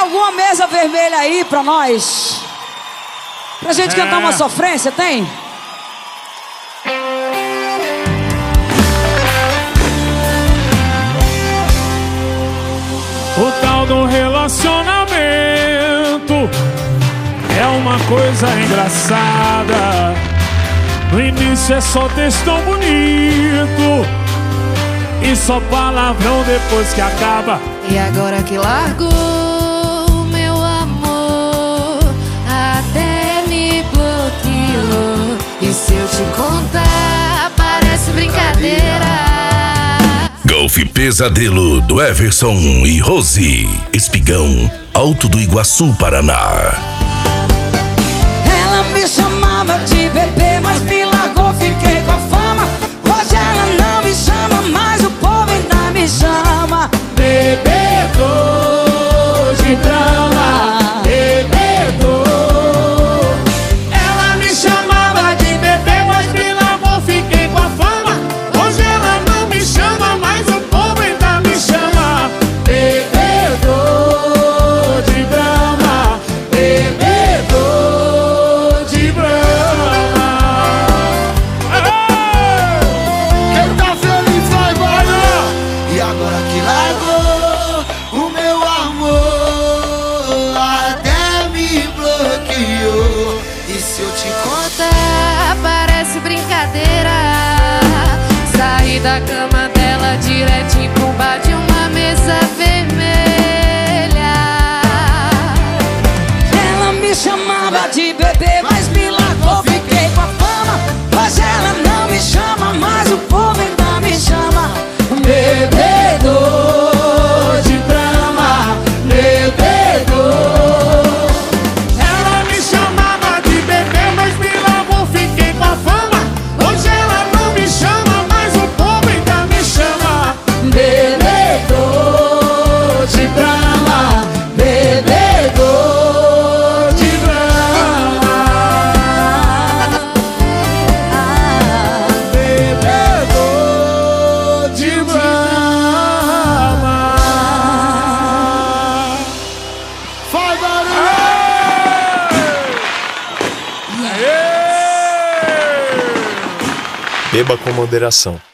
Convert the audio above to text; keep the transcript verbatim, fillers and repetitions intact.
alguma mesa vermelha aí pra nós? Pra gente é. cantar uma sofrência, tem? O tal do relacionamento é uma coisa engraçada. No início é só textão bonito e só palavrão depois que acaba. E agora que largou, meu amor, até me bloqueou. E se eu te contar, parece brincadeira. Golf Pesadelo do Everson e Rose, Espigão, Alto do Iguaçu, Paraná. Ela me chamava de bebê, mas me largou, fiquei com a fama. Hoje ela não me chama, mas o povo ainda me chama bebedor de drama, bebedor. Ela me chamava de bebê, mas me largou, fiquei com a fama. Hoje ela não me chama, mas o povo ainda me chama bebedor de drama, bebedor de drama. Quem tá feliz vai embora. E agora que largou, o meu amor até me bloqueou. E se eu te contar, parece brincadeira. Saí da cama dela diretinho pro bar de uma mesa vermelha. Ela me chamava de bebê, mas me largou, fiquei com a fama. Hoje ela não me chama, mas o povo ainda me chama bebedor de drama, bebedor. Ela me chamava de bebê, mas me largou, fiquei com a fama. Hoje ela não me chama, mas o povo ainda me chama Bebedor de drama, bebedor de drama, bebedor de drama. Vai barulho. Beba com moderação.